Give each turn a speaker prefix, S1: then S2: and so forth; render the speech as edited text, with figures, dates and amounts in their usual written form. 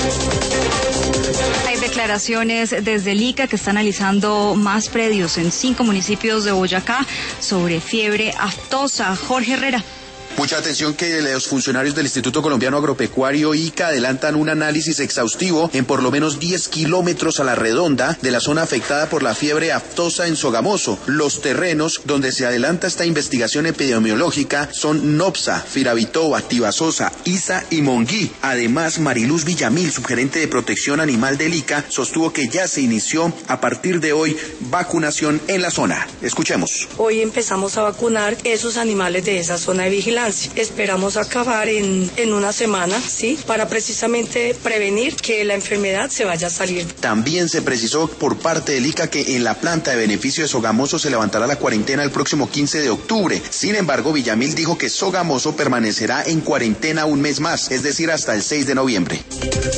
S1: Hay declaraciones desde el ICA que está analizando más predios en 5 municipios de Boyacá sobre fiebre aftosa. Jorge Herrera.
S2: Mucha atención que los funcionarios del Instituto Colombiano Agropecuario ICA adelantan un análisis exhaustivo en por lo menos 10 kilómetros a la redonda de la zona afectada por la fiebre aftosa en Sogamoso. Los terrenos donde se adelanta esta investigación epidemiológica son Nopsa, Firavitoba, Tibasosa, Isa y Monguí. Además, Mariluz Villamil, subgerente de protección animal del ICA, sostuvo que ya se inició a partir de hoy vacunación en la zona. Escuchemos.
S3: Hoy empezamos a vacunar esos animales de esa zona de vigilancia. Esperamos acabar en una semana, ¿sí? Para precisamente prevenir que la enfermedad se vaya a salir.
S2: También se precisó por parte del ICA que en la planta de beneficio de Sogamoso se levantará la cuarentena el próximo 15 de octubre. Sin embargo, Villamil dijo que Sogamoso permanecerá en cuarentena un mes más, es decir, hasta el 6 de noviembre.